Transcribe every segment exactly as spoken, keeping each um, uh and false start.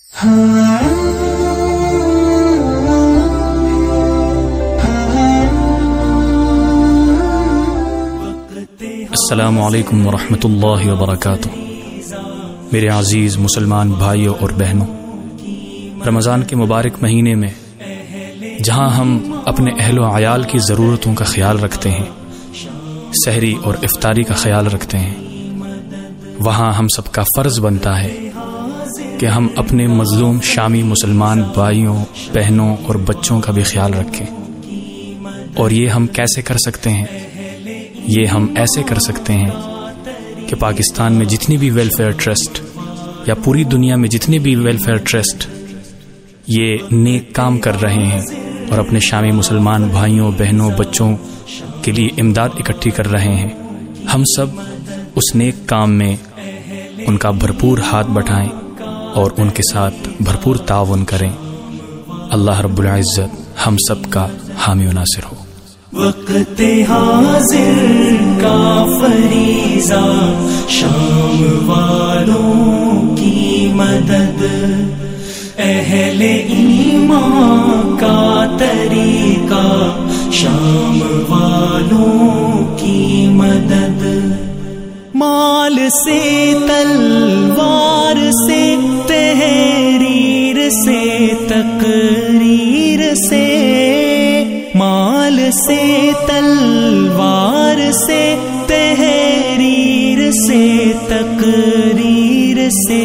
السلام علیکم ورحمۃ اللہ وبرکاتہ۔ میرے عزیز مسلمان بھائیوں اور بہنوں، رمضان کے مبارک مہینے میں جہاں ہم اپنے اہل و عیال کی ضرورتوں کا خیال رکھتے ہیں، سحری اور افطاری کا خیال رکھتے ہیں، وہاں ہم سب کا فرض بنتا ہے کہ ہم اپنے مظلوم شامی مسلمان بھائیوں، بہنوں اور بچوں کا بھی خیال رکھیں۔ اور یہ ہم کیسے کر سکتے ہیں؟ یہ ہم ایسے کر سکتے ہیں کہ پاکستان میں جتنی بھی ویلفیئر ٹرسٹ یا پوری دنیا میں جتنے بھی ویلفیئر ٹرسٹ یہ نیک کام کر رہے ہیں اور اپنے شامی مسلمان بھائیوں، بہنوں، بچوں کے لیے امداد اکٹھی کر رہے ہیں، ہم سب اس نیک کام میں ان کا بھرپور ہاتھ بٹھائیں اور ان کے ساتھ بھرپور تعاون کریں۔ اللہ رب العزت ہم سب کا حامی و ناصر ہو۔ وقت حاضر کا فریضہ شام والوں کی مدد، اہل ایمان کا طریقہ شام والوں کی مدد، مال سے تلوار سے تحریر سے تقریر سے، مال سے تلوار سے تحریر سے تقریر سے،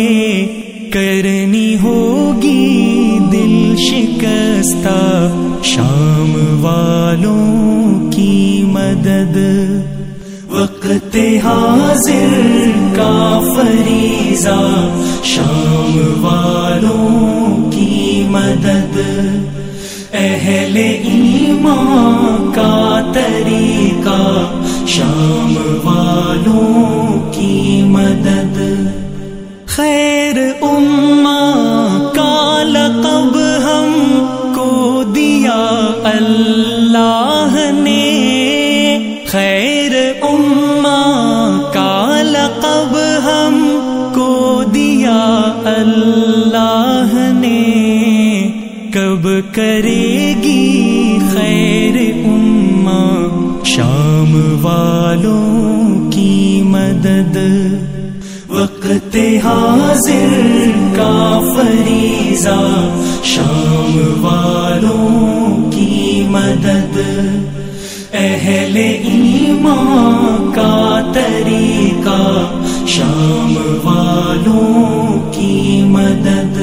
کرنی ہوگی دل شکستہ شام والوں کی مدد۔ وقت حاضر کا فریضہ شام والوں کی مدد، اہل ایمان کا طریقہ شام والوں کی مدد، خیر امہ کا لقب ہم کو دیا اللہ نے، خیر امہ کا لقب ہم کو دیا اللہ نے، کب کرے گی خیر امہ شام والوں کی مدد۔ وقت حاضر کا فریضہ شام والوں کی مدد، اہل ایمان کا طریقہ شام والوں کی مدد،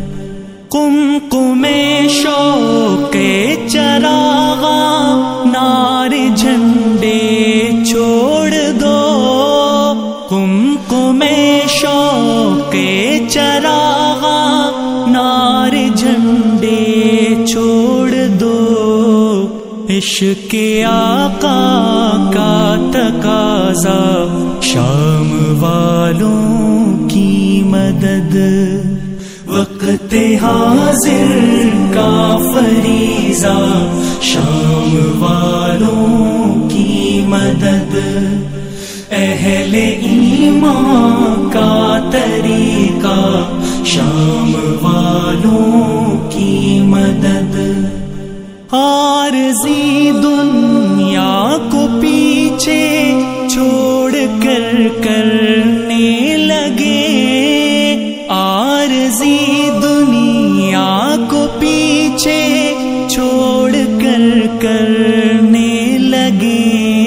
قمقم شوق چراغاں نار جھنڈے چھوڑ دو، قمقم شوق چراغاں نار جھنڈے چھوڑ دو، عشق آقا کا تقاضا شام والوں کی مدد، وقت حاضر کا فریضہ شام والوں کی مدد، اہل ایمان کا طریقہ شام والوں کی مدد، عارضی دنیا کو پیچھے چھوڑ کر کرنے لگے، عارضی دنیا کو پیچھے چھوڑ کر کرنے لگے،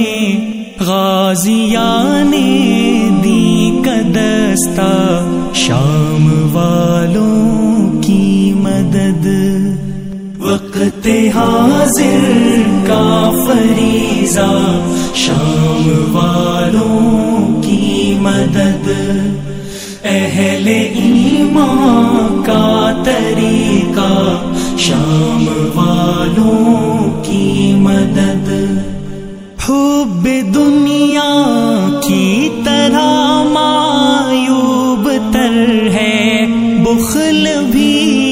غازیان دی کا دستہ شام والوں کی مدد، وقت حاضر کا فریضہ شام والوں کی مدد، اہل ایمان کا طریقہ شام والوں کی مدد، حب دنیا کی طرح معیوب تر ہے بخل بھی،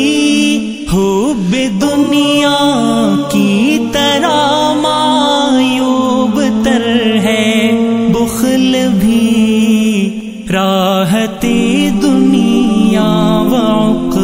حب دنیا کی طرح معیوب تر ہے بخل بھی، راحت دنیا و عقبیٰ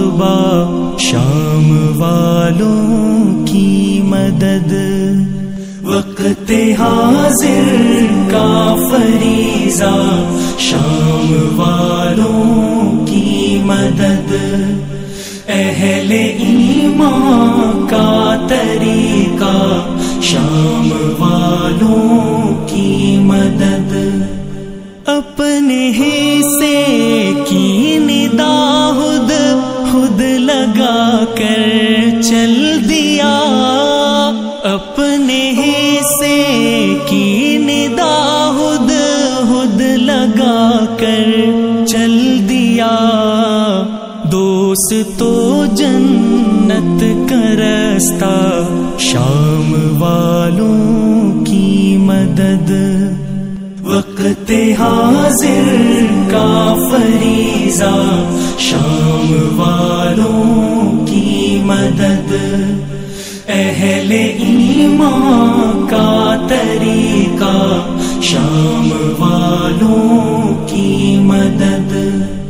والوں کی مدد، وقت حاضر کا فریضہ شام والوں کی مدد، اہل ایمان کا طریقہ شام والوں کی مدد، اپنے حصے کی ندا خود خود لگا کر چل دیا، اپنے حصے کی ندا خود خود لگا کر چل دیا، دوست تو جنت کا رستہ شام والوں کی مدد، وقت حاضر کا فریضہ شام والوں کی مدد، اہل ایمان کا طریقہ شام والوں کی مدد۔